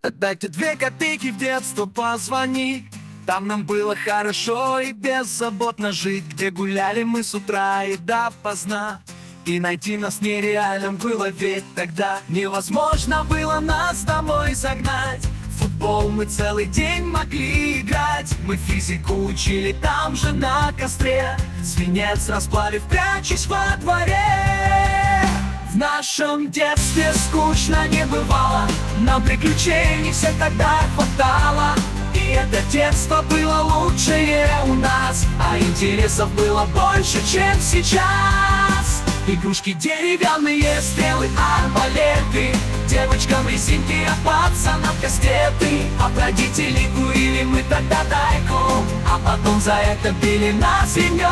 Отдайте 2 копейки в детство, позвони. Там нам было хорошо и беззаботно жить, где гуляли мы с утра и допоздна. И найти нас нереально было, ведь тогда невозможно было нас домой загнать. В футбол мы целый день могли играть, мы физику учили там же на костре, свинец расплавив, прячась во дворе. В нашем детстве скучно не бывало, нам приключений всех тогда хватало. И это детство было лучшее у нас, а интересов было больше, чем сейчас. Игрушки деревянные, стрелы, арбалеты, девочкам резинки, а пацанам кастеты. От родителей курили мы тогда тайком, а потом за это били нас ремнем.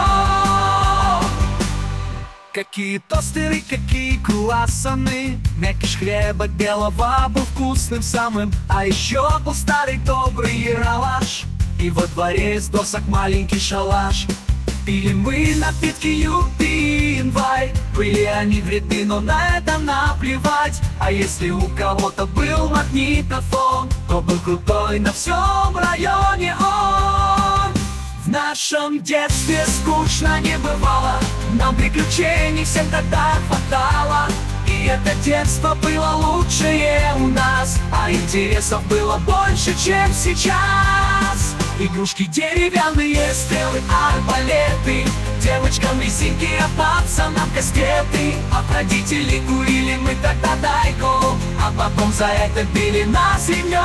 Какие тостеры, какие круассаны, мякиш хлеба белого был вкусным самым. А еще был старый добрый яралаш, и во дворе из досок маленький шалаш. Пили мы напитки Юпи и Инвай, были они вредны, но на это наплевать. А если у кого-то был магнитофон, то был крутой на всем районе он. В нашем детстве скучно не бывало, нам приключений всем тогда хватало. И это детство было лучшее у нас, а интересов было больше, чем сейчас. Игрушки деревянные, стрелы, арбалеты, девочкам резинки, а пацанам кастеты. От родителей курили мы тогда тайком, а потом за это били нас ремнем.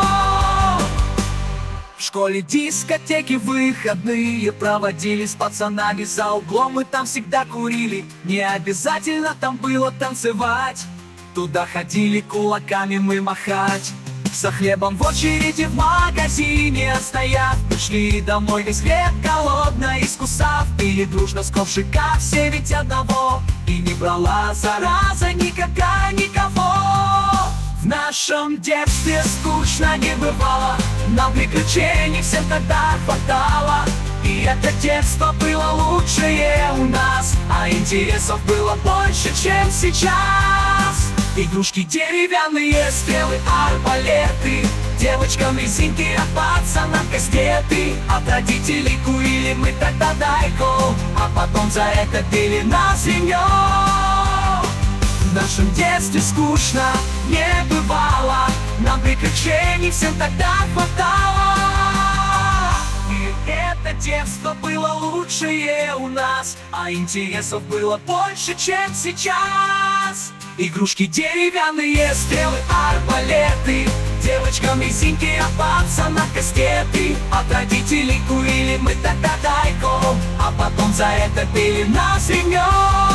В школе дискотеки выходные проводили с пацанами за углом, мы там всегда курили. Не обязательно там было танцевать, туда ходили кулаками мы махать. За хлебом в очереди в магазине отстояв, мы шли домой весь хлеб голодно искусав. Пили дружно с ковшика все ведь одного, и не брала зараза никакая никого. В нашем детстве скучно не бывало, нам приключений всем тогда хватало. И это детство было лучшее у нас, а интересов было больше, чем сейчас. Игрушки деревянные, стрелы, арбалеты, девочкам резинки, а пацанам кастеты. От родителей курили мы тогда тайком, а потом за это били нас ремнем. В нашем детстве скучно не бывало, нам приключений всем тогда хватало. И это детство было лучшее у нас, а интересов было больше, чем сейчас. Игрушки деревянные, стрелы, арбалеты, девочкам резинки, а пацанам кастеты. От родителей курили мы тогда тайком, а потом за это били нас ремнем.